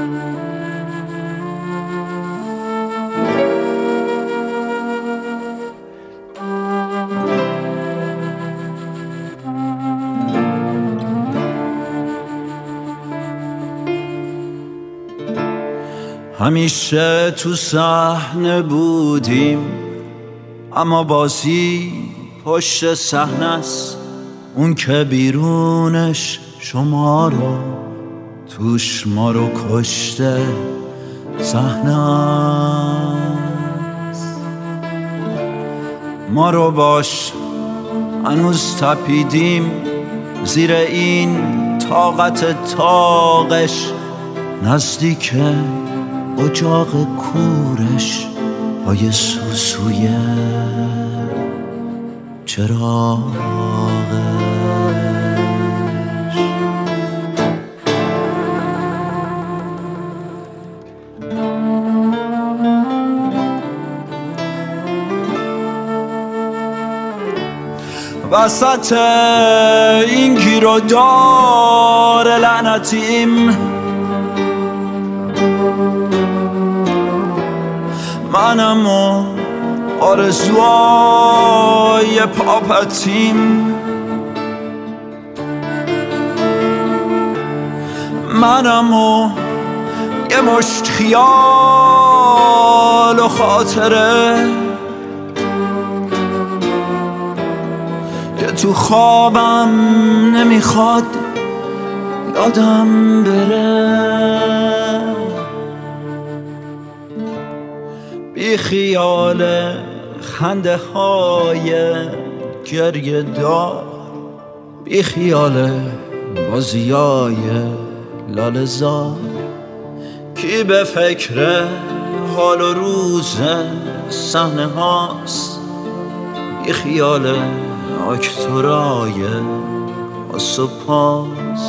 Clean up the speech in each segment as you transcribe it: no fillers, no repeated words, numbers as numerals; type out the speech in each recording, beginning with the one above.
همیشه تو صحنه بودیم، اما بازی پشت صحنه است. اون که بیرونش شما رو، توش ما رو کشته صحنه است. ما رو باش هنوز تپیدیم زیر این طاقت طاقش، نزدیک اجاق کورش پای سوسوی چراغش. وسط این گیر و دار لعنتیم، منم و آرزوهای پاپتیم، منم و یه مشت خیال و خاطره که تو خوابم نمیخواد یادم بره. بی خیال خنده های گریه دار، بی خیال بازیای لاله زار، کی به فکر حال و روز صحنه هاست، بی خیال اکتورای آس و پاس.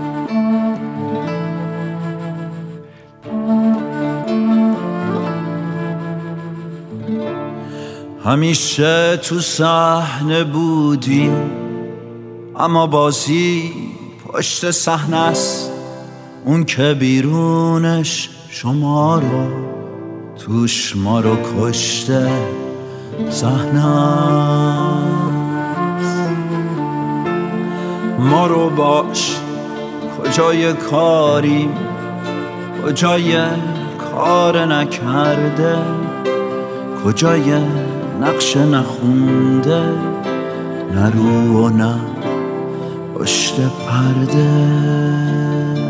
همیشه تو صحنه بودیم، اما بازی پشت صحنه است. اون که بیرونش شما رو، توش ما رو کشته صحنه است. ما رو باش کجای کاریم، کجای کار نکرده، کجای نقش نخونده، نه رو و نه پشت پرده.